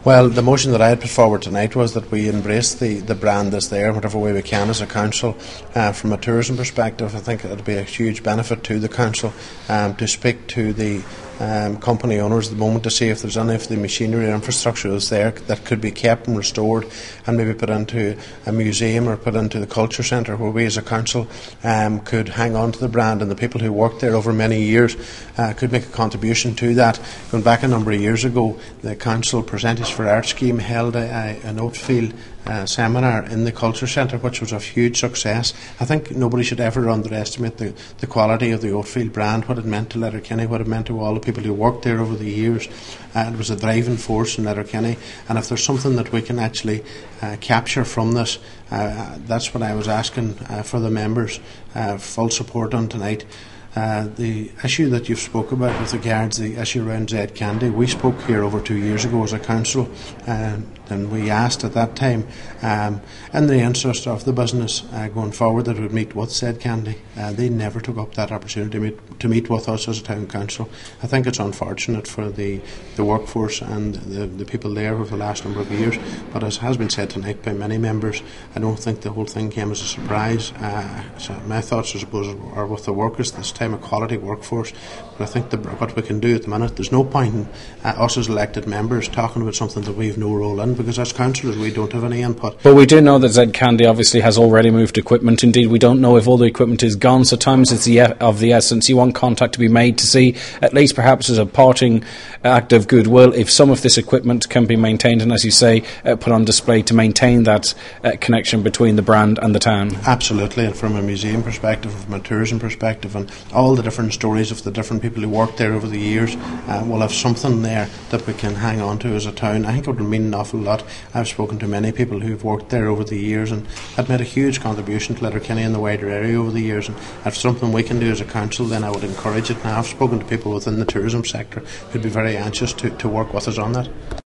Well, the motion that I had put forward tonight was that we embrace the brand that's there whatever way we can as a council. From a tourism perspective, I think it would be a huge benefit to the council to speak to the company owners at the moment to see if there's any of the machinery or infrastructure that's there that could be kept and restored and maybe put into a museum or put into the culture centre, where we as a council could hang on to the brand, and the people who worked there over many years could make a contribution to that. Going back a number of years ago, the council Percentage for Art scheme held an Oatfield seminar in the culture centre, which was a huge success. I think nobody should ever underestimate the quality of the Oatfield brand, what it meant to Letterkenny, what it meant to all the people who worked there over the years. It was a driving force in Letterkenny, and if there's something that we can actually capture from this, that's what I was asking for the members full support on tonight. The issue that you've spoke about with regards to the issue around Z Candy, we spoke here over 2 years ago as a council, and we asked at that time, in the interest of the business going forward, that would meet with Z Candy. They never took up that opportunity to meet with us as a town council. I think it's unfortunate for the workforce and the people there over the last number of years, but as has been said tonight by many members, I don't think the whole thing came as a surprise. So my thoughts, I suppose, are with the workers this time, a quality workforce. But I think what we can do at the minute, there's no point in us as elected members talking about something that we've no role in, because as councillors we don't have any input. But we do know that Z Candy obviously has already moved equipment. Indeed, we don't know if all the equipment is gone, so times it's of the essence. You want contact to be made to see, at least perhaps as a parting act of goodwill, if some of this equipment can be maintained and, as you say, put on display to maintain that connection between the brand and the town. Absolutely, and from a museum perspective, from a tourism perspective, and all the different stories of the different people who worked there over the years, we'll have something there that we can hang on to as a town. I think it would mean an awful lot. I've spoken to many people who've worked there over the years, and have made a huge contribution to Letterkenny and the wider area over the years, and if something we can do as a council, then I would encourage it. Now, I've spoken to people within the tourism sector who'd be very anxious to work with us on that.